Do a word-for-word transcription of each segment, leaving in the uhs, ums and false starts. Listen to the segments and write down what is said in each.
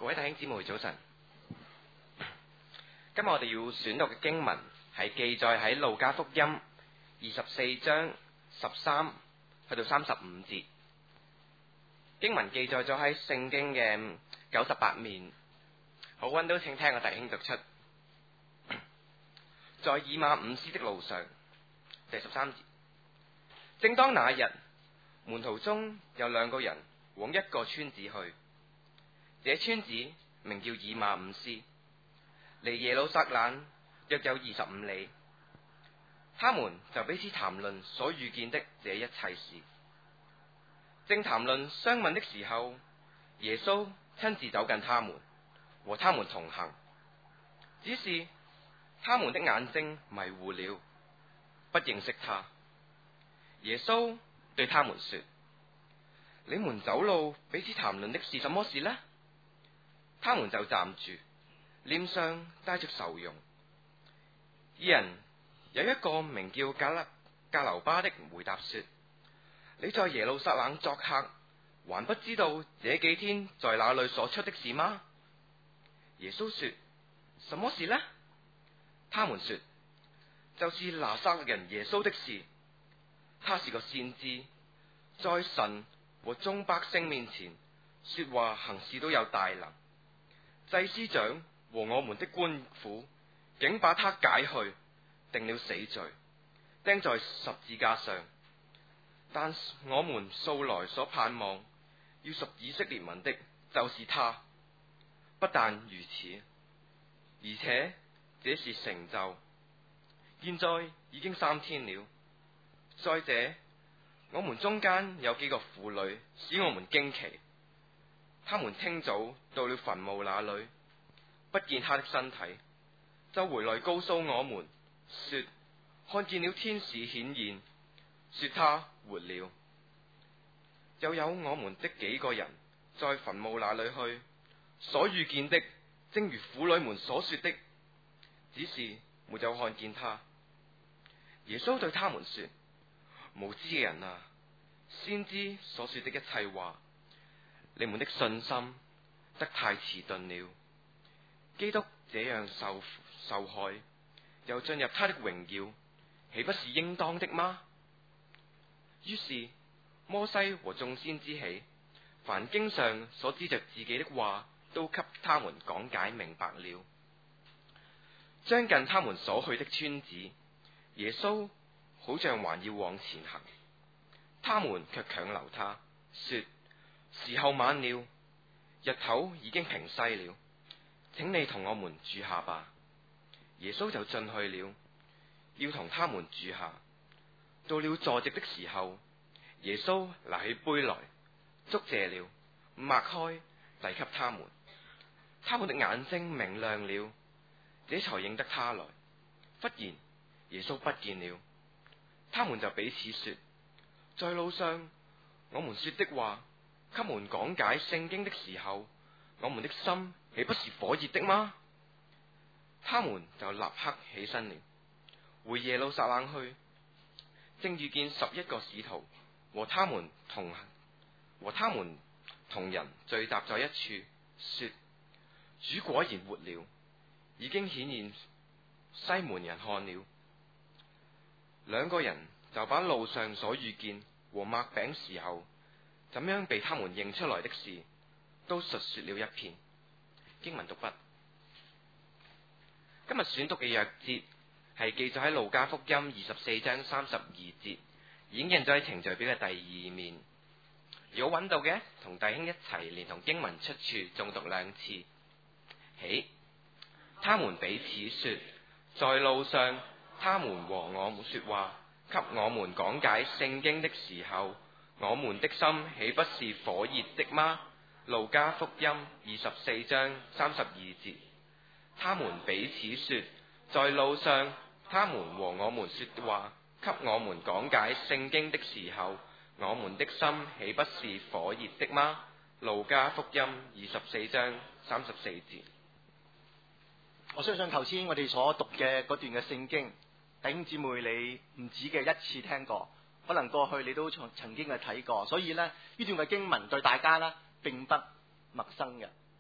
各位弟兄姊妹早晨，今日我哋要選讀嘅經文係記載喺路加福音二十四章十三去到三十五節。經文記載咗喺聖經嘅九十八面。好，溫都請聽我弟兄讀出。在以馬忤斯的路上，第十三節。正當那日，門徒中有兩個人往一個村子去，這村子名叫以馬忤斯，離耶路撒冷約有二十五里。他們就彼此談論所遇見的這一切事。正談論相問的時候，耶穌親自走近他們，和他們同行。只是他們的眼睛迷糊了，不認識他。耶穌對他們說：你們走路彼此談論的是什麼事呢？他們就站住，臉上帶着愁容。二人有一個名叫格勒格留巴的回答說：你在耶路撒冷作客，還不知道這幾天在那裏所出的事嗎？耶穌說：什麼事呢？他們說：就是拿撒勒人耶穌的事。他是個先知，在神和眾百姓面前說話行事都有大能。祭司長和我們的官府竟把他解去，定了死罪，釘在十字架上。但我們素來所盼望要屬以色列民的，就是他。不但如此，而且這是成就。現在已經三天了。再者，我們中間有幾個婦女使我們驚奇。他們清早到了墳墓那裏，不見他的身體，就回來告訴我們說，看見了天使顯現，說他活了。又有我們的幾個人在墳墓那裏去，所遇見的正如婦女們所說的，只是沒有看見他。耶穌對他們說：無知嘅人啊，先知所說的一切話，你們的信心得太遲鈍了。基督這樣受受害，又進入他的榮耀，豈不是應當的嗎？於是摩西和眾先知起，凡經上所指着自己的話，都給他們講解明白了。將近他們所去的村子，耶穌好像還要往前行，他們卻強留他，說：時候晚了，日頭已經平西了，請你同我們住下吧。耶穌就進去了，要同他們住下。到了坐席的時候，耶穌拿起杯來，祝謝了，擘開，遞給他們。他們的眼睛明亮了，這才認得他來。忽然耶穌不見了。他們就彼此說：在路上我們說的話，給我們講解聖經的時候，我們的心豈不是火熱的嗎？他們就立刻起身了，回耶路撒冷去。正遇見十一個使徒和他們同和他們同人聚集在一處，說：主果然活了，已經顯現西門人看了。兩個人就把路上所遇見和擘餅時候怎樣被他們認出來的事，都述說了一遍。經文讀畢。今日選讀嘅鑰節係記載喺路加福音二十四章三十二節，已經印咗喺程序表嘅第二面。如果揾到嘅，同弟兄一齊連同經文出處誦讀兩次。起，他們彼此說，在路上他們和我們說話，給我們講解聖經的時候，我們的心豈不是火熱的嗎？路加福音二十四章三十二節。他們彼此說，在路上他們和我們說話，給我們講解聖經的時候，我們的心豈不是火熱的嗎？路加福音二十四章三十四節。 我相信頭先我哋所讀嘅嗰段嘅聖經，弟兄姊妹你唔止嘅一次聽過，可能過去你都曾曾經嘅睇過，所以呢，呢段嘅經文對大家呢並不陌生嘅。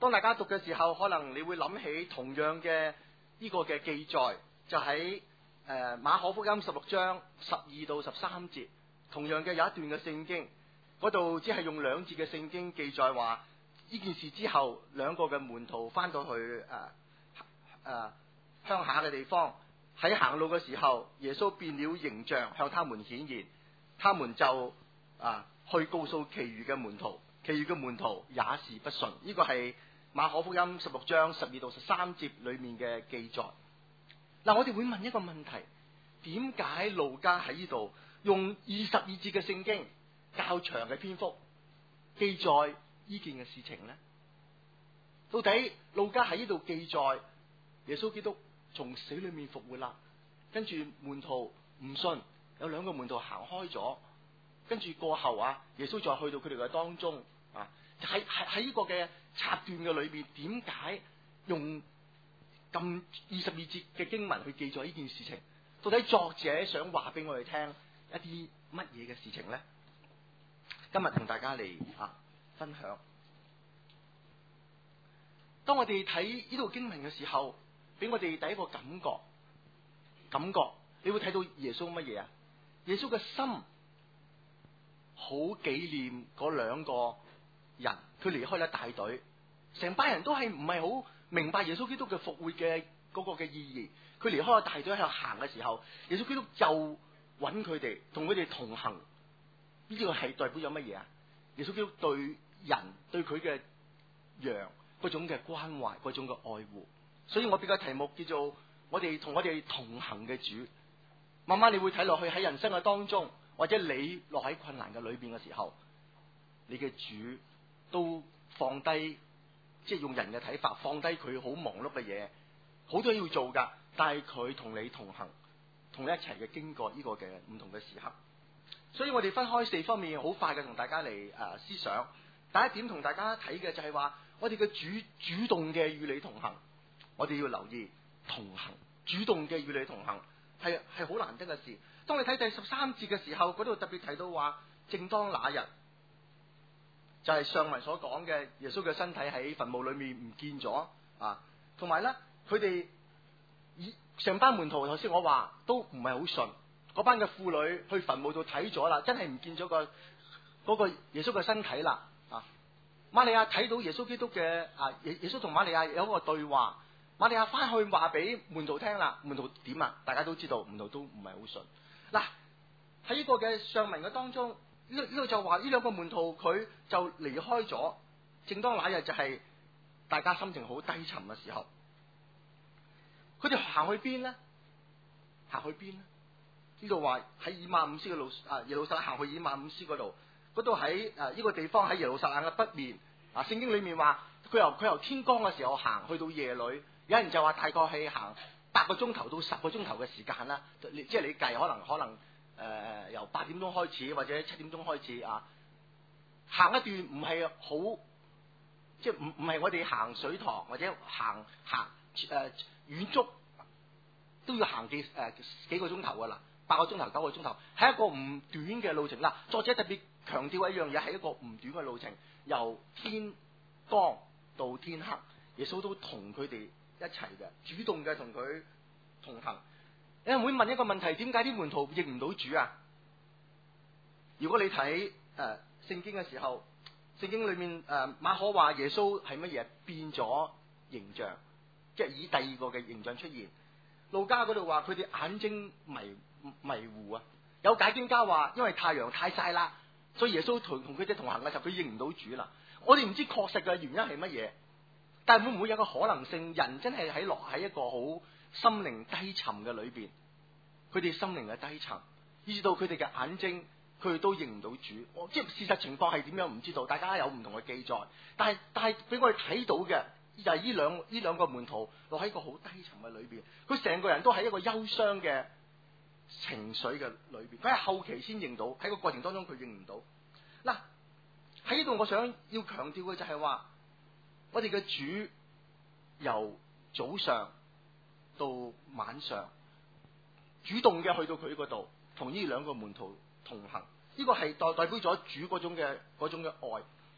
當大家讀嘅時候，可能你會諗起同樣嘅呢個嘅記載，就喺誒馬可福音十六章十二到十三節，同樣嘅有一段嘅聖經，嗰度只係用兩節嘅聖經記載話，呢件事之後，兩個嘅門徒翻到去誒誒鄉下嘅地方，喺行路嘅時候，耶穌變了形象向他們顯現，他們就啊去告訴其餘嘅門徒，其餘嘅門徒也是不信。呢個係馬可福音十六章十二到十三節裏面嘅記載。嗱，我哋會問一個問題：點解路加喺呢度用二十二節嘅聖經較長嘅篇幅記載呢件嘅事情呢？到底路加喺呢度記載耶穌基督從死裏面復活啦，跟住門徒唔信，有兩個門徒行開咗，跟住過後啊，耶穌再去到佢哋嘅當中啊，喺喺喺呢個嘅插段嘅裏邊，點解用咁二十二節嘅經文去記載呢件事情？到底作者想話俾我哋聽一啲乜嘢嘅事情呢？今日同大家嚟啊分享。當我哋睇呢度經文嘅時候，俾我哋第一個感覺，感覺你會睇到耶穌乜嘢啊？耶穌嘅心好紀念嗰兩個人，佢離開咗大隊，成班人都係唔係好明白耶穌基督嘅復活嘅嗰個嘅意義。佢離開咗大隊喺度行嘅時候，耶穌基督就揾佢哋，同佢哋同行。呢個係代表咗乜嘢啊？耶穌基督對人對佢嘅羊嗰種嘅關懷，嗰種嘅愛護。所以我俾個題目叫做我哋同我哋同行嘅主。慢慢你會睇落去喺人生嘅當中，或者你落喺困難嘅裏邊嘅時候，你嘅主都放低，即係用人嘅睇法放低佢好忙碌嘅嘢，好多嘢要做噶，但係佢同你同行，同你一齊嘅經過呢個嘅唔同嘅時刻。所以我哋分開四方面，好快嘅同大家嚟誒、呃、思想。第一點同大家睇嘅就係話，我哋嘅主主動嘅與你同行，我哋要留意同行，主動嘅與你同行係係好難得嘅事。當你睇第十三節嘅時候，嗰度特別提到話，正當那日，就係、是、上文所講嘅耶穌嘅身體喺墳墓裏面唔見咗啊，同埋咧佢哋以成班門徒頭先我話都唔係好信。嗰班嘅婦女去墳墓度睇咗啦，真係唔見咗個嗰個耶穌嘅身體啦。啊，瑪利亞睇到耶穌基督嘅啊，耶耶穌同瑪利亞有一個對話。瑪利亞翻去話俾門徒聽啦，門徒點啊？大家都知道，門徒都唔係好信。嗱，喺呢個嘅上文嘅當中，呢個呢個就話呢兩個門徒佢就離開咗。正當那日就係大家心情好低沉嘅時候，佢哋行去邊咧？行去邊咧？呢度話喺以馬忤斯嘅路啊，耶路撒冷行去以馬忤斯嗰度，嗰度喺誒呢個地方喺耶路撒冷嘅北面啊。聖經裏面話佢由佢由天光嘅時候行去到夜裏，有人就話大概係行八個鐘頭到十個鐘頭嘅時間啦。即係你計可能可能誒、呃、由八點鐘開始或者七點鐘開始啊，行一段唔係好，即係唔唔係我哋行水塘或者行行誒遠足都要行幾誒、呃、幾個鐘頭噶啦。八個鐘頭、九個鐘頭，係一個唔短嘅路程啦。作者特別強調一樣嘢，係一個唔短嘅路程，由天光到天黑，耶穌都同佢哋一齊嘅，主動嘅同佢同行。有人會問一個問題：點解啲門徒認唔到主啊？如果你睇誒聖經嘅時候，聖經裏面誒、呃、馬可話耶穌係乜嘢？變咗形象，即係以第二個嘅形象出現。路加嗰度話佢哋眼睛迷迷糊啊！有解經家話，因為太陽太曬啦，所以耶穌同同佢哋同行嘅時候，佢認唔到主啦。我哋唔知確實嘅原因係乜嘢，但係會唔會有個可能性，人真係喺落喺一個好心靈低沉嘅裏邊，佢哋心靈嘅低沉，以至到佢哋嘅眼睛，佢哋都認唔到主。我即係事實情況係點樣唔知道，大家有唔同嘅記載，但係但係俾我哋睇到嘅。就係呢兩呢兩個門徒落喺一個好低沉嘅裏邊，佢成個人都喺一個憂傷嘅情緒嘅裏邊。佢係後期先認到，喺個過程當中佢認唔到。嗱，喺呢度我想要強調嘅就係話，我哋嘅主由早上到晚上，主動嘅去到佢嗰度，同呢兩個門徒同行。呢個係代代表咗主嗰種嘅嗰種嘅愛。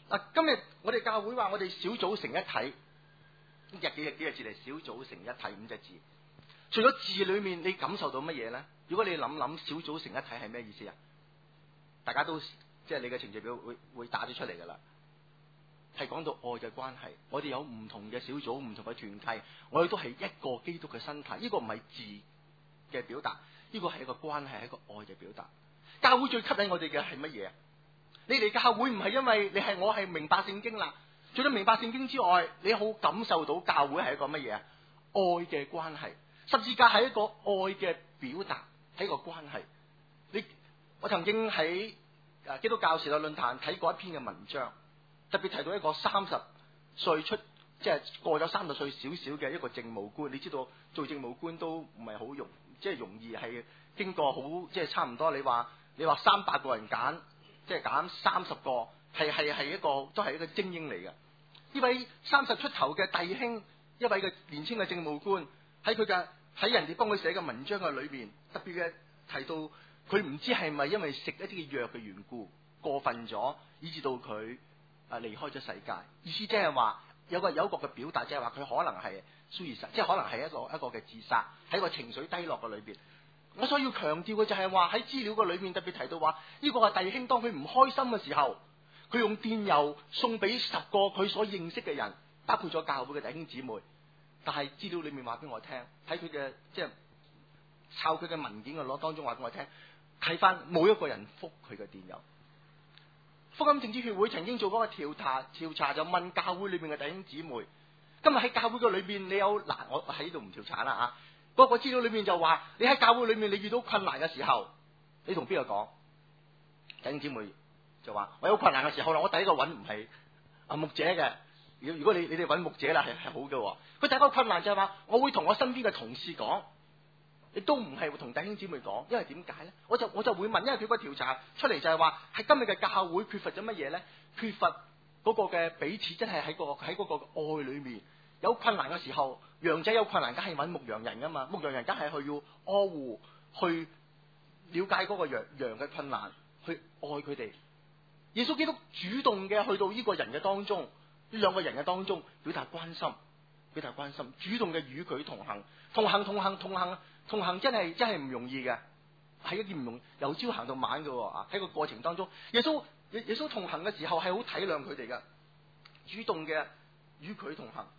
嗱，今日我哋教會話我哋小組成一體，日幾日幾個字嚟，小組成一體五隻字。除咗字裏面，你感受到乜嘢咧？如果你諗諗小組成一體係咩意思啊？大家都即係你嘅程序表會會打咗出嚟噶啦，係講到愛嘅關係。我哋有唔同嘅小組、唔同嘅團契，我哋都係一個基督嘅身體。呢個唔係字嘅表達，呢個係一個關係，係一個愛嘅表達。教會最吸引我哋嘅係乜嘢？你嚟教會唔係因為你係我係明白聖經啦，除咗明白聖經之外，你好感受到教會係一個乜嘢啊？愛嘅關係。十字架係一個愛嘅表達，係一個關係。你我曾經喺誒基督教時代論壇睇過一篇嘅文章，特別提到一個三十歲出，即係過咗三十歲少少嘅一個政務官。你知道做政務官都唔係好容，即係容易係經過好，即係差唔多。你話你話三百個人揀，即係揀三十個，係係係一個都係一個精英嚟嘅。呢位三十出頭嘅弟兄，一位嘅年輕嘅政務官。喺佢嘅喺人哋幫佢寫嘅文章嘅裏邊，特別嘅提到佢唔知係咪因為食一啲嘅藥嘅緣故過分咗，以致到佢啊離開咗世界。意思即係話有個有一個嘅表達，即係話佢可能係 suicide，即係可能係一個一個嘅自殺，喺個情緒低落嘅裏邊。我所要強調嘅就係話喺資料嘅裏面特別提到話，呢個係弟兄當佢唔開心嘅時候，佢用電郵送俾十個佢所認識嘅人，包括咗教會嘅弟兄姊妹。但係資料裏面話俾我聽，睇佢嘅即係抄佢嘅文件嘅攞當中話俾我聽，睇翻冇一個人覆佢嘅電郵。福音政治協會曾經做嗰個調查，調查就問教會裏面嘅弟兄姊妹，今日喺教會嘅裏邊你有嗱，我喺度唔調查啦啊，嗰個資料裏面就話你喺教會裏面你遇到困難嘅時候，你同邊個講？弟兄姊妹就話我有困難嘅時候啦，我第一個揾唔係阿牧者嘅。如果你你哋揾牧者啦，係係好嘅。佢第一個困難就係話，我會同我身邊嘅同事講，亦都唔係會同弟兄姊妹講，因為點解咧？我就我就會問，因為佢個調查出嚟就係話，喺今日嘅教會缺乏咗乜嘢咧？缺乏嗰個嘅彼此，真係喺個喺嗰個愛裏面。有困難嘅時候，羊仔有困難，梗係揾牧羊人噶嘛，牧羊人梗係去要呵護，去了解嗰個羊羊嘅困難，去愛佢哋。耶穌基督主動嘅去到呢個人嘅當中。呢兩個人嘅當中表達關心，表達關心，主動嘅與佢同行，同行同行同行同行真係真係唔容易嘅，係一件唔容易，由朝行到晚嘅啊！喺個過程當中，耶穌耶耶穌同行嘅時候係好體諒佢哋嘅，主動嘅與佢同行。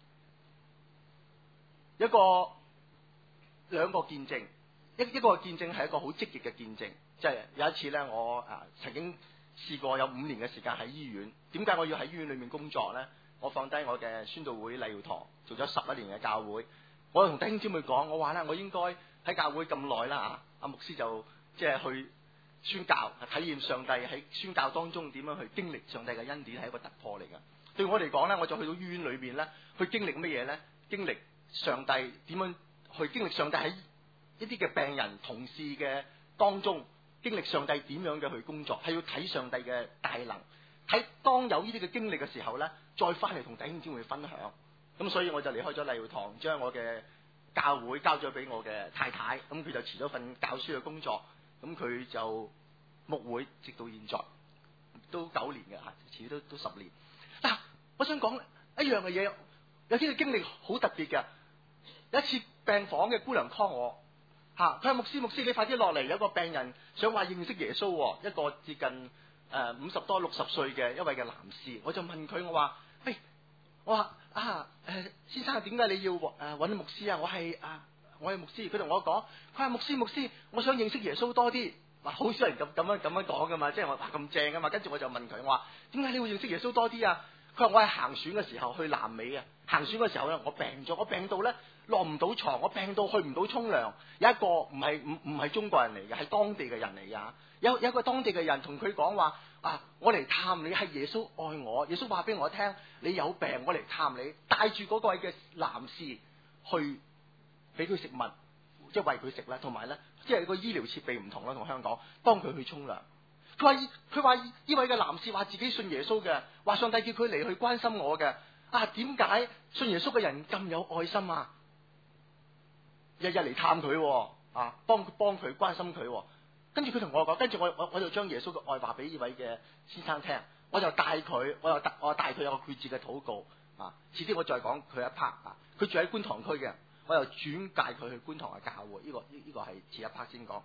一個兩個見證，一一個見證係一個好積極嘅見證，即係有一次咧，我啊曾經。試過有五年嘅時間喺醫院，點解我要喺醫院裏面工作咧？我放低我嘅宣道會禮耀堂，做咗十一年嘅教會。我同弟兄姊妹講，我話咧，我應該喺教會咁耐啦啊！阿牧師就即係去宣教，體驗上帝喺宣教當中點樣去經歷上帝嘅恩典，係一個突破嚟㗎。對我嚟講咧，我就去到醫院裏邊咧，去經歷乜嘢咧？經歷上帝點樣去經歷上帝喺一啲嘅病人同事嘅當中。經歷上帝點樣嘅去工作，係要睇上帝嘅大能。睇當有呢啲嘅經歷嘅時候咧，再翻嚟同弟兄姊妹分享。咁所以我就離開咗禮耀堂，將我嘅教會交咗俾我嘅太太。咁佢就辭咗份教書嘅工作，咁佢就牧會，直到現在都九年嘅吓，遲都都十年。嗱、啊，我想講一樣嘅嘢，有啲嘅經歷好特別嘅。有一次病房嘅姑娘 call 我。吓，佢係牧師，牧師你快啲落嚟，有個病人想話認識耶穌，一個接近誒五十多六十歲嘅一位嘅男士，我就問佢，我話，喂，我話啊誒、呃、先生點解你要誒揾牧師啊？我係啊我係牧師，佢同我講，佢話牧師牧師，我想認識耶穌多啲。哇，好少人咁咁樣咁樣講噶嘛，即係我話咁正噶嘛。跟住我就問佢，我話點解你會認識耶穌多啲啊？佢話我係行選嘅時候去南美啊，行選嘅時候咧，我病咗，我病到咧。落唔到床，我病到去唔到沖涼。有一個唔係唔唔係中國人嚟嘅，係當地嘅人嚟噶。有有一個當地嘅人同佢講話啊，我嚟探你，係耶穌愛我。耶穌話俾我聽，你有病，我嚟探你，帶住嗰個位嘅男士去俾佢食物，即係餵佢食啦。同埋咧，即係個醫療設備唔同啦，同香港，幫佢去沖涼。佢話佢話呢位嘅男士話自己信耶穌嘅，話上帝叫佢嚟去關心我嘅。啊，點解信耶穌嘅人咁有愛心啊？日日嚟探佢，啊，幫幫佢關心佢，跟住佢同我講，跟住我我我就將耶穌嘅愛話俾呢位嘅先生聽， 我就帶佢，我又帶我帶佢有個決志嘅禱告啊。遲啲我再講佢一 part 啊。佢住喺觀塘區嘅，我又轉介佢去觀塘嘅教會。呢、這個呢呢、這個係遲一 part 先講。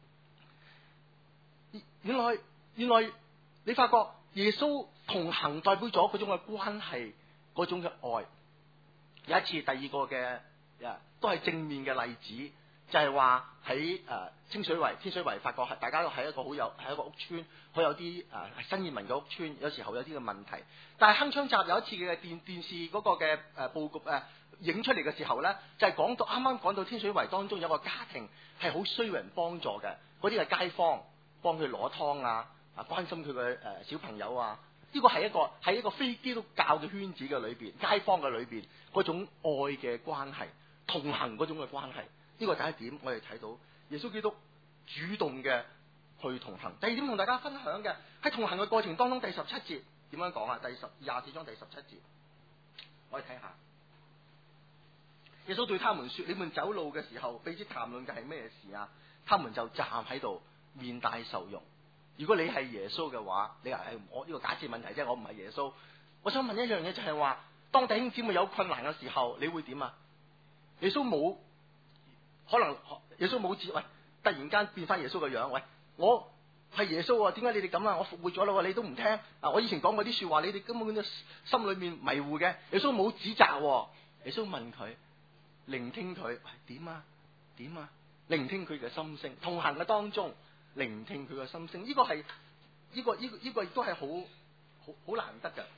原來原來你發覺耶穌同行代表咗嗰種嘅關係，嗰種嘅愛。有一次第二個嘅誒都係正面嘅例子，就係話喺誒清水圍天水圍，發覺係大家都係一個好有係一個屋村，好有啲誒、呃、新移民嘅屋村，有時候有啲嘅問題。但係鏗鏘集有一次嘅電電視嗰個嘅誒佈局誒影出嚟嘅時候咧，就係、是、講到啱啱講到天水圍當中有個家庭係好需要人幫助嘅，嗰啲嘅街坊幫佢攞湯啊，啊關心佢嘅誒小朋友啊。呢個係一個喺一個非基督教嘅圈子嘅裏邊，街坊嘅裏邊嗰種愛嘅關係，同行嗰種嘅關係。呢個第一點，我哋睇到耶穌基督主動嘅去同行。第二點同大家分享嘅喺同行嘅過程當中，第十七節點樣講啊？第十廿四章第十七節，我哋睇下。耶穌對他們說：你們走路嘅時候，彼此談論嘅係咩事啊？他們就站喺度，面帶愁容。如果你係耶穌嘅話，你話係我呢個假設問題啫，我唔係耶穌。我想問一樣嘢，就係話，當弟兄姊妹有困難嘅時候，你會點啊？耶穌冇可能，耶穌冇指喂，突然間變翻耶穌嘅樣，喂，我係耶穌啊，點解你哋咁啊？我復活咗啦，你都唔聽啊！我以前講過啲說話，你哋根本都心裏面迷糊嘅。耶穌冇指責，耶穌問佢，聆聽佢，喂，點啊？點啊？聆聽佢嘅心聲，同行嘅當中。聆聽佢嘅心聲，呢、這個係呢、這個呢、這個呢、這個亦都係好好好難得㗎。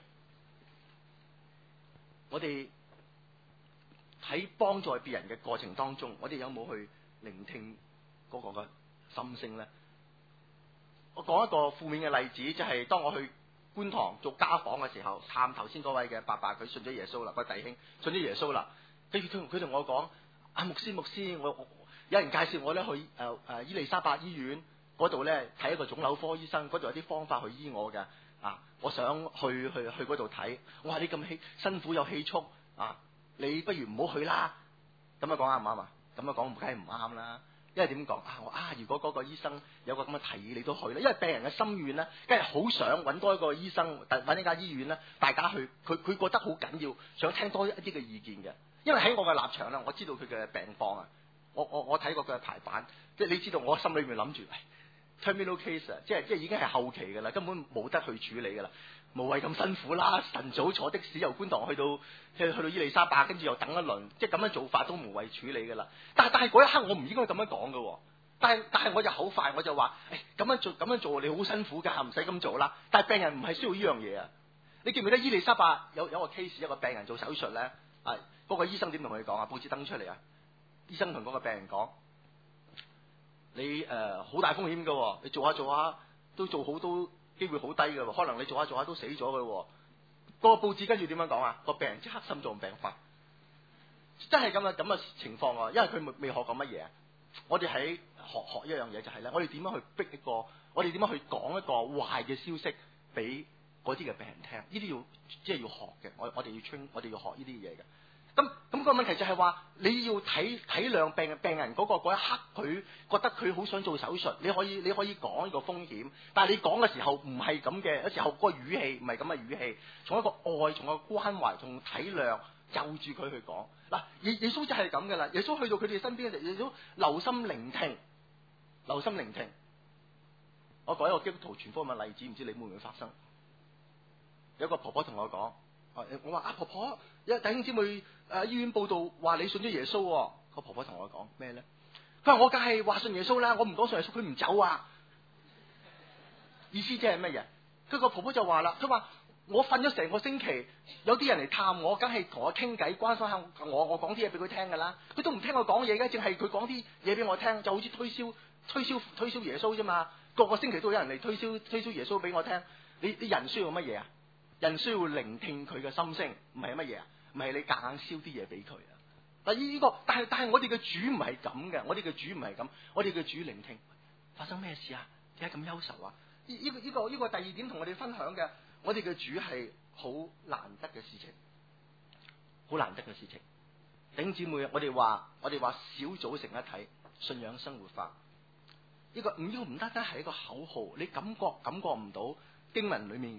我哋喺幫助別人嘅過程當中，我哋有冇去聆聽嗰個嘅心聲咧？我講一個負面嘅例子，就係、是、當我去觀塘做家訪嘅時候，探頭先嗰位嘅伯伯，佢信咗耶穌啦，個弟兄信咗耶穌啦。跟住佢佢同我講：啊，牧師牧師，我，我有人介紹我咧去誒誒、呃呃、伊利沙伯醫院。嗰度咧睇一個腫瘤科醫生，嗰度有啲方法去醫我嘅啊！我想去去去嗰度睇。我話你咁氣辛苦有氣促啊，你不如唔好去啦。咁樣講啱唔啱啊？咁樣講梗係唔啱啦。因為點講啊？我啊，如果嗰個醫生有個咁嘅提議，你都去啦。因為病人嘅心願咧，梗係好想揾多一個醫生，揾一間醫院咧，大家去。佢佢覺得好緊要，想聽多一啲嘅意見嘅。因為喺我嘅立場咧，我知道佢嘅病況啊。我我我睇過佢嘅排版，即係你知道我心裏面諗住。terminal case 啊，即係即係已經係後期噶啦，根本冇得去處理噶啦，無謂咁辛苦啦。晨早坐的士由觀塘去到去去到伊利沙伯，跟住又等一輪，即係咁樣做法都無謂處理噶啦。但係但係嗰一刻我唔應該咁樣講噶，但係但係我就好快我就話，誒咁樣做咁樣做你好辛苦噶，唔使咁做啦。但係病人唔係需要呢樣嘢啊。你記唔記得伊利沙伯有有個 case， 一個病人做手術咧，係嗰個醫生點同佢講啊？報紙登出嚟啊，醫生同嗰個病人講。你誒好、呃、大風險㗎，你做下做下都做好都機會好低㗎，可能你做下做下都死咗㗎。嗰個報紙跟住點樣講啊？個病人即刻心臟病發，真係咁嘅咁嘅情況啊！因為佢未未學過乜嘢，我哋喺學學一樣嘢就係咧，我哋點樣去逼一個，我哋點樣去講一個壞嘅消息俾嗰啲嘅病人聽？呢啲要即係要學嘅，我我哋要 train，我哋要學呢啲嘢嘅。咁咁個問題就係話，你要體體諒病病人嗰個嗰一刻，佢覺得佢好想做手術，你可以你可以講呢個風險，但係你講嘅時候唔係咁嘅，有時候個語氣唔係咁嘅語氣，從一個愛，從一個關懷，從體諒就住佢去講。嗱，耶耶穌就係咁噶啦，耶穌去到佢哋身邊嘅時候，耶穌留心聆聽，留心聆聽。我講一個基督徒傳福音嘅例子，唔知你會唔會發生？有一個婆婆同我講。我話啊婆婆，有弟兄姊妹誒、呃、醫院報道話你信咗耶穌、哦，個婆婆同我講咩咧？佢話我梗係話信耶穌啦，我唔講信耶穌佢唔走啊。意思即係乜嘢？佢個婆婆就話啦，佢話我瞓咗成個星期，有啲人嚟探我，梗係同我傾偈，關心下我，我講啲嘢俾佢聽噶啦。佢都唔聽我講嘢嘅，淨係佢講啲嘢俾我聽，就好似推銷推銷推銷耶穌啫嘛。個個星期都有人嚟推銷推銷耶穌俾我聽。你你人需要乜嘢啊？人需要聆聽佢嘅心聲，唔係乜嘢啊？唔係你夾硬燒啲嘢俾佢啊！嗱，呢個但係但係我哋嘅主唔係咁嘅，我哋嘅主唔係咁，我哋嘅主聆聽發生咩事啊？點解咁憂愁啊？呢、呢、呢個呢、呢個呢、呢個第二點同我哋分享嘅，我哋嘅主係好難得嘅事情，好難得嘅事情。弟兄姊妹，我哋話我哋話小組成一體，信仰生活化。呢、呢個唔呢個唔單單係一個口號，你感覺感覺唔到經文裏面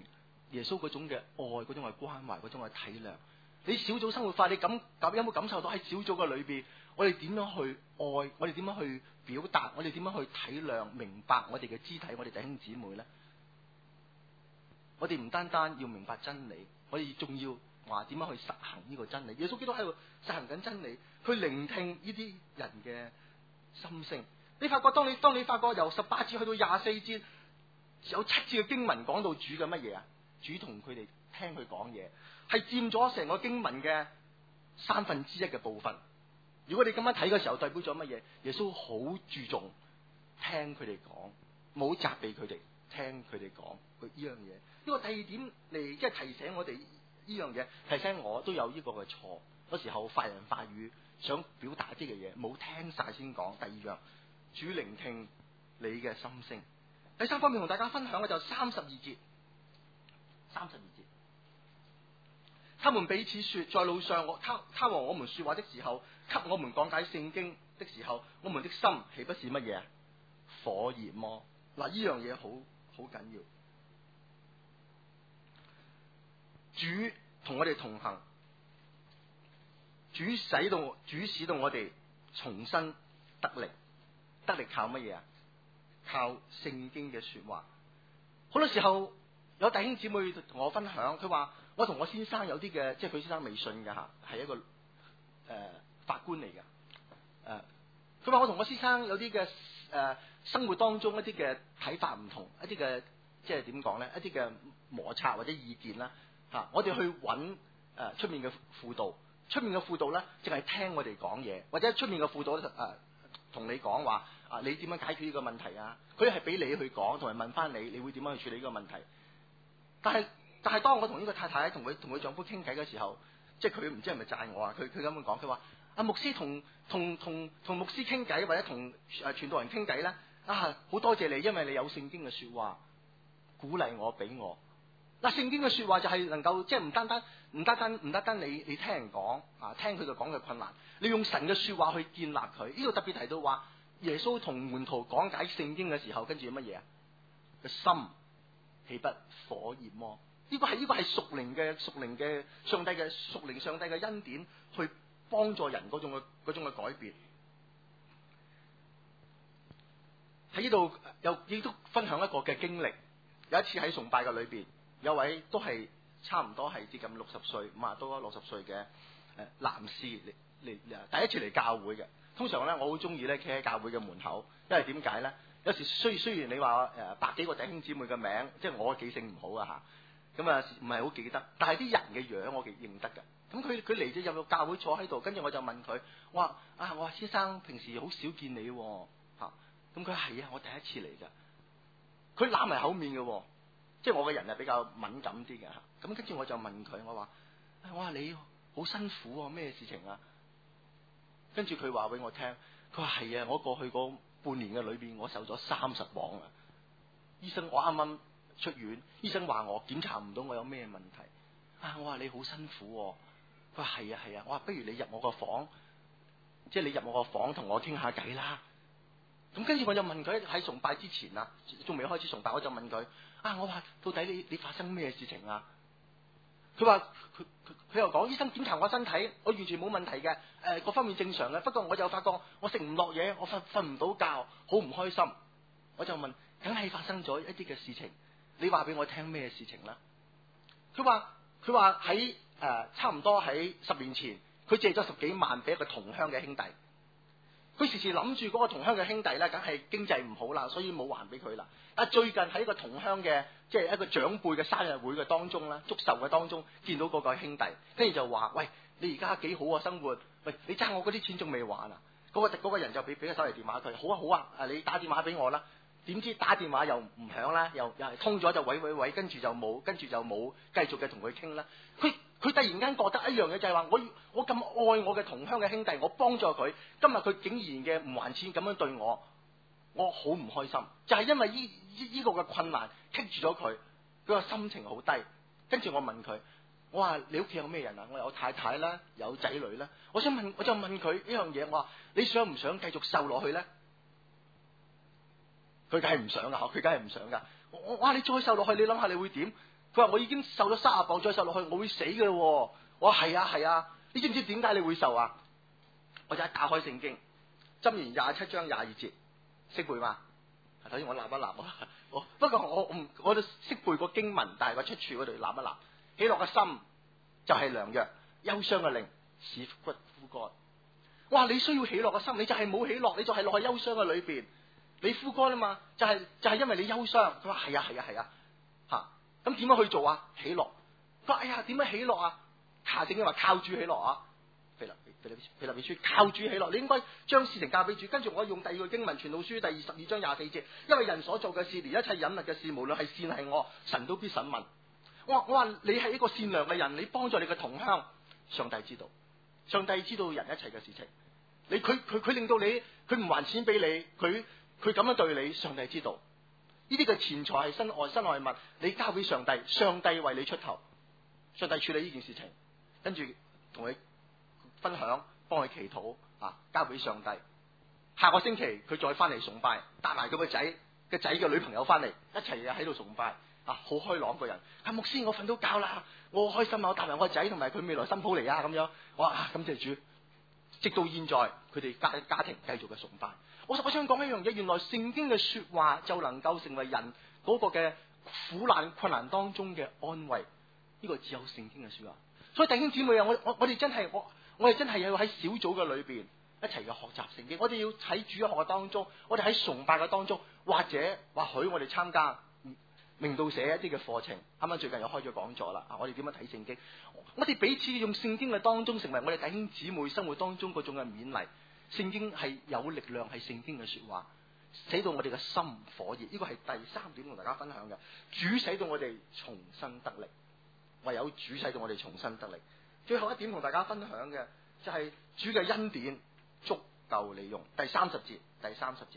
耶穌嗰種嘅愛，嗰種嘅關懷，嗰種嘅體諒。你小組生活法，你感感有冇感受到喺小組嘅裏邊，我哋點樣去愛，我哋點樣去表達，我哋點樣去體諒、明白我哋嘅肢體，我哋弟兄姊妹咧？我哋唔單單要明白真理，我哋仲要話點樣去實行呢個真理。耶穌基督喺度實行緊真理，去聆聽呢啲人嘅心聲。你發覺當你當你發覺由十八節去到廿四節，有七節嘅經文講到主嘅乜嘢啊？主同佢哋聽佢講嘢，係佔咗成個經文嘅三分之一嘅部分。如果你咁樣睇嘅時候，代表咗乜嘢？耶穌好注重聽佢哋講，冇責備佢哋，聽佢哋講佢呢樣嘢。呢個第二點嚟，即係提醒我哋呢樣嘢，提醒我都有呢個嘅錯。有時候快人快語，想表達啲嘅嘢，冇聽晒先講。第二樣，主聆聽你嘅心聲。第三方面同大家分享嘅就三十二節，三十二節，他們彼此說，在路上我他他和我們說話的時候，給我們講解聖經的時候，我們的心豈不是乜嘢？火熱麼？嗱，呢樣嘢好好緊要。主同我哋同行，主使到主使到我哋重新得力，得力靠乜嘢啊？靠聖經嘅說話。好多時候有弟兄姊妹同我分享，佢話我同我先生有啲嘅，即係佢先生未信嘅吓，係一個誒、呃、法官嚟嘅。誒、呃，佢話我同我先生有啲嘅誒生活當中一啲嘅睇法唔同，一啲嘅即係點講咧，一啲嘅摩擦或者意見啦。啊！我哋去揾誒出面嘅輔導，出面嘅輔導咧，淨係聽我哋講嘢，或者出面嘅輔導咧誒同你講話啊，你點樣解決呢個問題啊？佢係俾你去講，同埋問翻你，你會點樣去處理呢個問題？但係但係當我同呢個太太同佢同佢丈夫傾偈嘅時候，即係佢唔知係咪讚我啊？佢佢咁樣講，佢話阿牧師同同同同牧師傾偈，或者同誒傳道人傾偈咧啊，好多謝你，因為你有聖經嘅說話鼓勵我，俾我。嗱，聖經嘅說話就係能夠即係唔單單唔單單唔單單你你聽人講啊，聽佢哋講嘅困難，你用神嘅說話去建立佢。呢度特別提到話，耶穌同門徒講解聖經嘅時候，跟住乜嘢啊？個心豈不火熱麼？呢個係呢個係屬靈嘅屬靈嘅上帝嘅屬靈上帝嘅恩典，去幫助人嗰種嘅嗰種嘅改變。喺呢度又亦都分享一個嘅經歷，有一次喺崇拜嘅裏邊。有位都係差唔多係接近六十歲，五啊多六十歲嘅誒男士嚟嚟第一次嚟教會嘅。通常咧，我好中意咧企喺教會嘅門口，因為點解咧？有時雖雖然你話誒百幾個弟兄姊妹嘅名，即係我記性唔好啊嚇，咁啊唔係好記得，但係啲人嘅樣我記認得㗎。咁佢佢嚟咗入到教會坐喺度，跟住我就問佢，我話啊，我話先生平時好少見你喎嚇，咁佢係啊，我第一次嚟㗎。佢攬埋口面嘅喎。即係我嘅人係比較敏感啲嘅嚇，咁跟住我就問佢，我話：我話你好辛苦喎，咩事情啊？跟住佢話俾我聽，佢話係啊，我過去嗰半年嘅裏邊，我瘦咗三十磅啊！醫生，我啱啱出院，醫生話我檢查唔到我有咩問題啊！我話你好辛苦喎，佢話係啊係啊，我話不如你入我個房，即係你入我個房同我傾下偈啦。咁跟住我就問佢喺崇拜之前啊，仲未開始崇拜，我就問佢。啊！我話到底你你發生咩事情啊？佢話佢佢佢又講，醫生檢查我身體，我完全冇問題嘅，誒、呃、各方面正常嘅。不過我就發覺我食唔落嘢，我瞓瞓唔到覺，好唔開心。我就問，梗係發生咗一啲嘅事情，你話俾我聽咩事情啦？佢話佢話喺誒差唔多喺十年前，佢借咗十幾萬俾一個同鄉嘅兄弟。佢時時諗住嗰個同鄉嘅兄弟咧，梗係經濟唔好啦，所以冇還俾佢啦。但最近喺一個同鄉嘅，即係一個長輩嘅生日會嘅當中啦，祝壽嘅當中，見到嗰個兄弟，跟住就話：喂，你而家幾好啊生活？喂，你爭我嗰啲錢仲未還啊？嗰、嗰個嗰個人就俾俾個手提電話佢，好啊好啊，啊你打電話俾我啦。點知打電話又唔響啦，又又係通咗就喂喂喂，跟住就冇，跟住就冇繼續嘅同佢傾啦。佢佢突然間覺得一樣嘢就係話，我我咁愛我嘅同鄉嘅兄弟，我幫助佢，今日佢竟然嘅唔還錢咁樣對我，我好唔開心。就係、是、因為呢呢呢個嘅困難棘住咗佢，佢個心情好低。跟住我問佢，我話你屋企有咩人啊？我有太太啦，有仔女啦。我想問，我就問佢呢樣嘢，我話你想唔想繼續受落去咧？佢梗係唔想噶，佢梗係唔想噶。我我話你再受落去，你諗下你會點？ 佢話我已經瘦咗三十磅，再瘦落去我會死㗎咯。我話係啊係啊，你知唔知點解你會瘦啊？我就一打開聖經，箴言廿七章廿二節，識背嘛？頭先我立一立我，不過我唔我都識背個經文，但係個出處嗰度立一立。喜樂嘅心就係良藥，憂傷嘅靈使骨枯乾。哇！你需要喜樂嘅心，你就係冇喜樂，你就係落喺憂傷嘅裏邊，你枯乾啊嘛，就係、是、就係、是、因為你憂傷。佢話係啊係啊係啊，吓咁點樣去做啊？喜樂。佢話哎呀，點樣喜樂啊？下正經話靠主喜樂啊！腓立腓立腓立比書靠主喜樂，你應該將事情交俾主。跟住我用第二個經文傳道書第二十二章廿四節，因為人所做嘅事，連一切隱密嘅事，無論係善係惡，神都必審問。我話我話你係一個善良嘅人，你幫助你嘅同鄉，上帝知道，上帝知道人一切嘅事情。你佢佢佢令到你，佢唔還錢俾你，佢佢咁樣對你，上帝知道。呢啲嘅錢財係身外身外物，你交俾上帝，上帝為你出頭，上帝處理呢件事情，跟住同佢分享，幫佢祈禱啊，交俾上帝。下個星期佢再翻嚟崇拜，帶埋佢個仔嘅仔嘅女朋友翻嚟，一齊喺度崇拜。啊，好開朗個人。啊，牧師，我瞓到覺啦，我好開心啊！我帶埋我個仔同埋佢未來新抱嚟啊，咁樣。我話啊，感謝主。直到現在，佢哋家家庭繼續嘅崇拜。我我想講一樣嘢，原來聖經嘅說話就能夠成為人嗰個嘅苦難困難當中嘅安慰。呢個只有聖經嘅說話。所以弟兄姊妹啊，我我我哋真係我我哋真係要喺小組嘅裏邊一齊嘅學習聖經。我哋要喺主學嘅當中，我哋喺崇拜嘅當中，或者或許我哋參加明道社一啲嘅課程。啱啱最近又開咗講座啦。啊，我哋點樣睇聖經？我哋彼此用聖經嘅當中，成為我哋弟兄姊妹生活當中嗰種嘅勉勵。聖經係有力量，係聖經嘅說話，使到我哋嘅心火熱。呢個係第三點同大家分享嘅。主使到我哋重新得力，唯有主使到我哋重新得力。最後一點同大家分享嘅就係主嘅恩典足夠你用。第三十節，第三十節。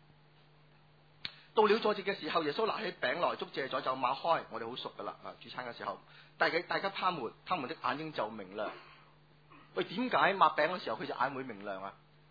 到了坐席嘅時候，耶穌拿起餅來，祝謝咗就擘開。我哋好熟噶啦，啊，主餐嘅時候，大家大家他們，他們的眼睛就明亮。喂，點解擘餅嘅時候佢隻眼會明亮啊？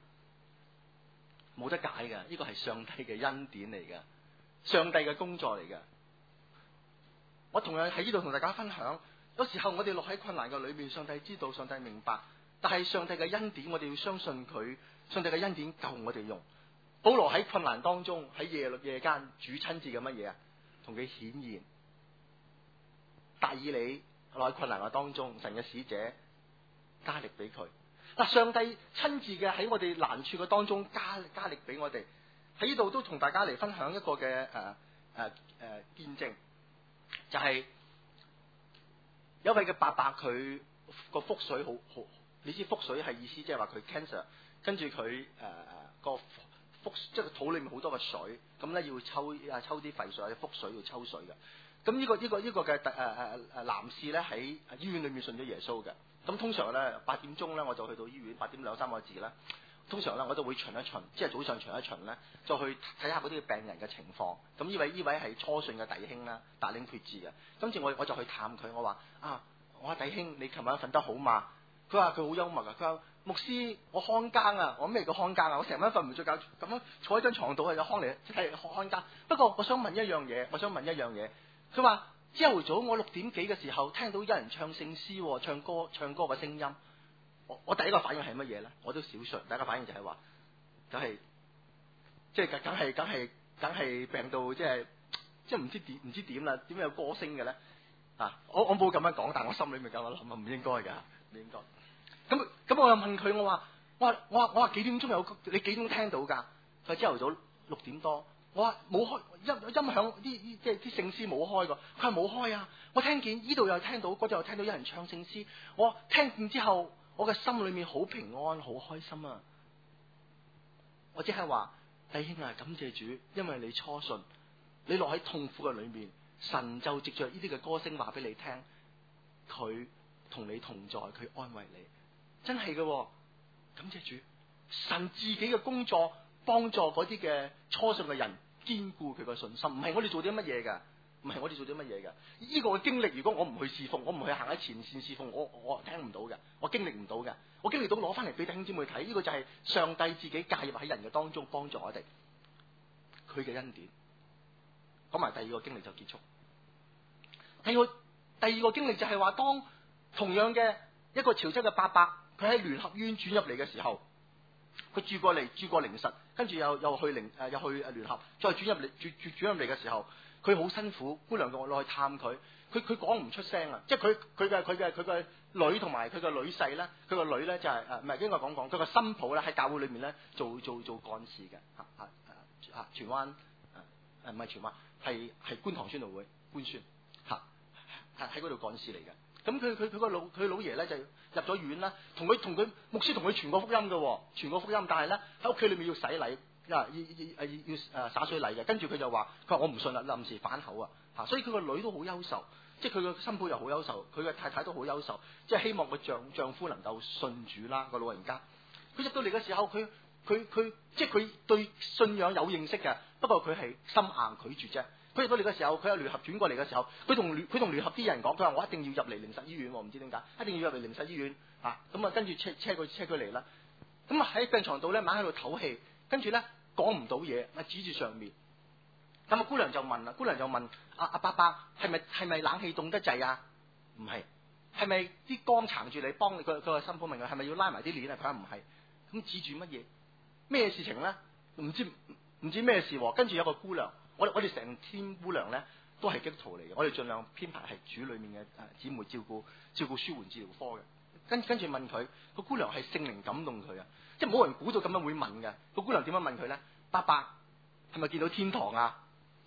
冇得解嘅，呢個係上帝嘅恩典嚟嘅，上帝嘅工作嚟嘅。我同樣喺呢度同大家分享，有時候我哋落喺困難嘅裏面，上帝知道，上帝明白，但係上帝嘅恩典，我哋要相信佢，上帝嘅恩典夠我哋用。保羅喺困難當中，喺夜夜間，主親自嘅乜嘢啊？同佢顯現，但以理落喺困難嘅當中，神嘅使者加力俾佢。嗱，上帝親自嘅喺我哋難處嘅當中加加力俾我哋。喺呢度都同大家嚟分享一個嘅誒誒誒見證，就係、是、有一位嘅伯伯，佢個腹水好好，你知腹水係意思即係話佢 cancer， 跟住佢誒個腹即係個肚裏面好多嘅水，咁咧要抽啊抽啲廢水或者腹水要抽水嘅。咁呢、這個呢、這個呢、這個嘅誒誒誒男士咧喺醫院裏面信咗耶穌嘅。咁通常咧八點鐘咧我就去到醫院，八點兩三個字啦。通常咧我都會巡一巡，即係早上巡一巡咧，就去睇下嗰啲病人嘅情況。咁呢位呢位係初信嘅弟兄啦，達領決志嘅。今次我我就去探佢，我話啊，我話弟兄，你琴晚瞓得好嘛？佢話佢好幽默啊，佢話牧師，我看更啊，我咩叫看更啊？我成晚瞓唔着覺，咁樣坐喺張床度啊，有康嚟即係看更。不過我想問一樣嘢，我想問一樣嘢。佢話朝頭早我六點幾嘅時候聽到有人唱聖詩，唱歌唱歌嘅聲音。我我第一個反應係乜嘢咧？我都少信。第一個反應就係話，梗係即係梗係梗係梗係病到即係即係唔知點唔知點啦？點解有歌聲嘅咧？啊！我我冇咁樣講，但係我心裏面咁樣諗啊，唔應該㗎，唔應該。咁咁我又問佢，我話我話我話我話幾點鐘有？你幾點聽到㗎？佢話朝頭早六點多。我話冇開音音響，啲即係啲聖詩冇開㗎。佢話冇開啊！我聽見呢度又聽到，嗰度又聽到有人唱聖詩。我聽見之後，我嘅心裏面好平安，好開心啊！我即係話，弟兄啊，感謝主，因為你初信，你落喺痛苦嘅裏面，神就藉着呢啲嘅歌聲話俾你聽，佢同你同在，佢安慰你，真係嘅，感謝主，神自己嘅工作幫助嗰啲嘅初信嘅人堅固佢嘅信心，唔係我哋做啲乜嘢㗎。唔係我哋做啲乜嘢嘅，呢個嘅經歷，如果我唔去侍奉，我唔去行喺前線侍奉，我我聽唔到嘅，我經歷唔到嘅，我經歷到攞翻嚟俾弟兄姊妹睇，呢個就係上帝自己介入喺人嘅當中幫助我哋，佢嘅恩典。講埋第二個經歷就結束。 第二個第二個經歷就係話，當同樣嘅一個潮州嘅伯伯，佢喺聯合醫院轉入嚟嘅時候，佢住過嚟住過靈實，跟住又又去靈誒又去誒聯合，再轉入嚟轉轉轉入嚟嘅時候，佢好辛苦，姑娘叫我落去探佢，佢佢講唔出聲啊！即係佢佢嘅佢嘅佢嘅女同埋佢嘅女婿咧，佢個女咧就係誒唔係應該講講，佢個新抱咧喺教會裏面咧做做做幹事嘅嚇嚇誒嚇荃灣誒誒唔係荃灣係係觀塘宣道會官宣嚇係喺嗰度幹事嚟嘅。咁佢佢佢個老佢老爺咧就入咗院啦，同佢同佢牧師同佢傳過福音嘅，傳過福音，但係咧喺屋企裏面要洗禮，啊要要要要誒灑水禮嘅，跟住佢就話佢話我唔信啦，臨時反口啊嚇，所以佢個女都好優秀，即係佢個新抱又好優秀，佢嘅太太都好優秀，即係希望個丈丈夫能夠信主啦，個老人家。佢入到嚟嘅時候，佢佢佢即係佢對信仰有認識嘅，不過佢係心硬拒絕啫。佢入到嚟嘅時候，佢有聯合轉過嚟嘅時候，佢同佢同聯合啲人講，佢話我一定要入嚟靈實醫院，唔知點解，一定要入嚟靈實醫院啊！咁啊，跟住車車佢車佢嚟啦。咁啊喺病床度咧，猛喺度唞氣，跟住咧講唔到嘢，啊指住上面。咁啊姑娘就問啦，姑娘就問阿阿伯伯係咪係咪冷氣凍得滯啊？唔係，係咪啲光撐住你幫你？佢佢個新抱問佢係咪要拉埋啲鏈啊？佢話唔係。咁指住乜嘢？咩事情咧？唔知唔知咩事喎？跟住有個姑娘。我我哋成天姑娘咧都係基督徒嚟嘅，我哋盡量編排係主裏面嘅誒姊妹照顧照顧舒緩治療科嘅。跟跟住問佢，個姑娘係聖靈感動佢啊，即係冇人估到咁樣會問嘅。個姑娘點樣問佢咧？伯伯係咪見到天堂啊？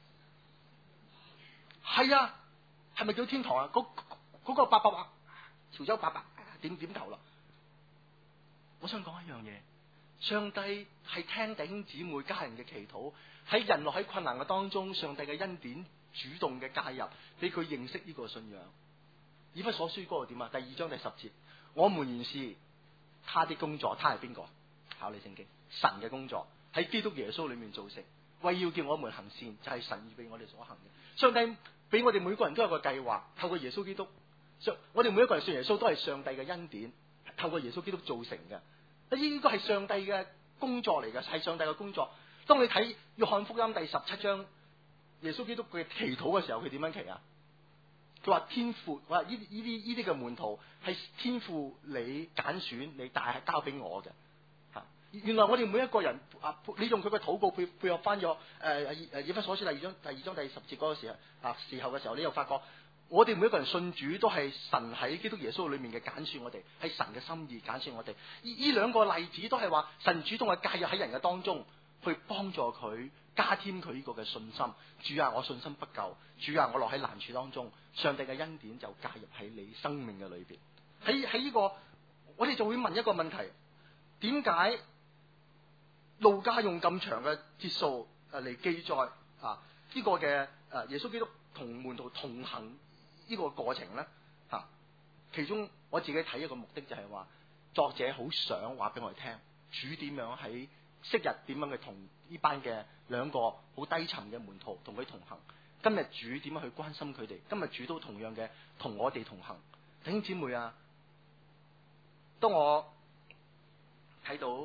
係啊，係咪叫天堂啊？嗰、嗰個伯伯話潮州伯伯點點頭啦。我想講一樣嘢。上帝係聽弟兄姊妹家人嘅祈禱，喺人落喺困難嘅當中，上帝嘅恩典主動嘅介入，俾佢認識呢個信仰。以弗所書嗰個點啊？第二章第十節，我們原是他的工作，他係邊個？考你聖經，神嘅工作喺基督耶穌裏面造成，為要叫我們行善，就係、是、神預備我哋所行嘅。上帝俾我哋每個人都有個計劃，透過耶穌基督，上我哋每一個人信耶穌都係上帝嘅恩典，透過耶穌基督造成嘅。呢個係上帝嘅工作嚟嘅，係上帝嘅工作。當你睇約翰福音第十七章，耶穌基督佢祈禱嘅時候，佢點樣祈啊？佢話天父，我話呢呢啲呢啲嘅門徒係天父你揀選，你帶係交俾我嘅。吓，原來我哋每一個人啊，你用佢嘅禱告配配合翻咗誒誒以弗所書第二章第二章第十節嗰個時候啊時候嘅時候，你又發覺。我哋每一個人信主都係神喺基督耶穌裏面嘅揀選我哋，係神嘅心意揀選我哋。呢呢兩個例子都係話神主動嘅介入喺人嘅當中，去幫助佢加添佢呢個嘅信心。主啊，我信心不夠，主啊，我落喺難處當中，上帝嘅恩典就介入喺你生命嘅裏邊。喺喺呢個，我哋就會問一個問題：點解路加用咁長嘅節數誒嚟記載啊呢個嘅誒耶穌基督同門徒同行？呢個過程咧，吓，其中我自己睇一個目的就係話，作者好想話俾我哋聽，主點樣喺昔日點樣去同呢班嘅兩個好低沉嘅門徒同佢同行，今日主點樣去關心佢哋，今日主都同樣嘅同我哋同行。弟兄姊妹啊，當我睇到誒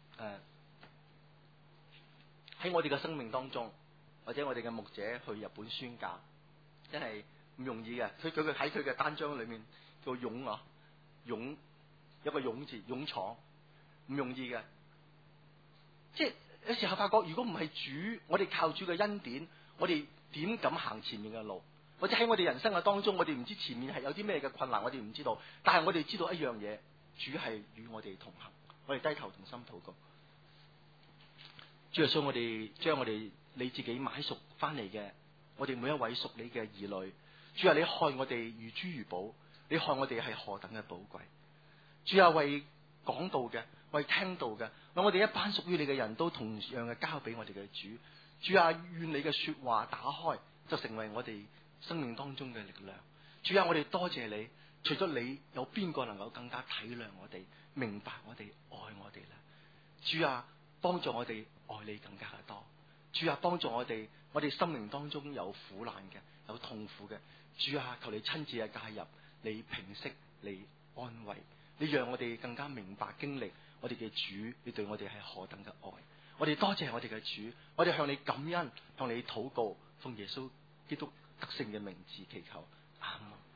喺、呃、我哋嘅生命當中，或者我哋嘅牧者去日本宣教，真係唔容易嘅，佢佢佢喺佢嘅單張裏面叫勇啊，勇有個勇字，勇闖唔容易嘅。即係有時候發覺，如果唔係主，我哋靠主嘅恩典，我哋點敢行前面嘅路？或者喺我哋人生嘅當中，我哋唔知前面係有啲咩嘅困難，我哋唔知道。但係我哋知道一樣嘢，主係與我哋同行。我哋低頭同心禱告。主耶穌，我哋將我哋你自己買贖翻嚟嘅，我哋每一位屬你嘅兒女。主啊，你看我哋如珠如寶，你看我哋係何等嘅寶貴。主啊，為講道嘅，為聽道嘅，為我哋一班屬於你嘅人都同樣嘅交俾我哋嘅主。主啊，願你嘅說話打開，就成為我哋生命當中嘅力量。主啊，我哋多謝你，除咗你，有邊個能夠更加體諒我哋、明白我哋、愛我哋咧？主啊，幫助我哋愛你更加嘅多。主啊，幫助我哋，我哋生命當中有苦難嘅，有痛苦嘅。主啊，求你親自嘅介入，你平息，你安慰，你讓我哋更加明白經歷我哋嘅主，你對我哋係何等嘅愛。我哋多謝我哋嘅主，我哋向你感恩，向你禱告，奉耶穌基督得勝嘅名字祈求， 阿門。